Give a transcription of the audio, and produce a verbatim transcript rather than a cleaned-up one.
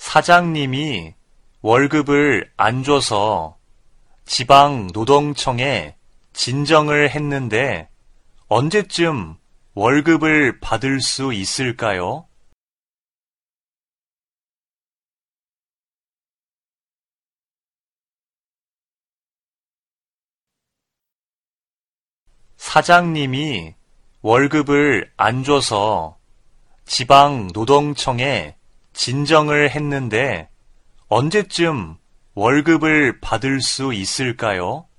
사장님이 월급을 안 줘서 지방노동청에 진정을 했는데 언제쯤 월급을 받을 수 있을까요? 사장님이 월급을 안 줘서 지방노동청에 진정을 했는데 언제쯤 월급을 받을 수 있을까요?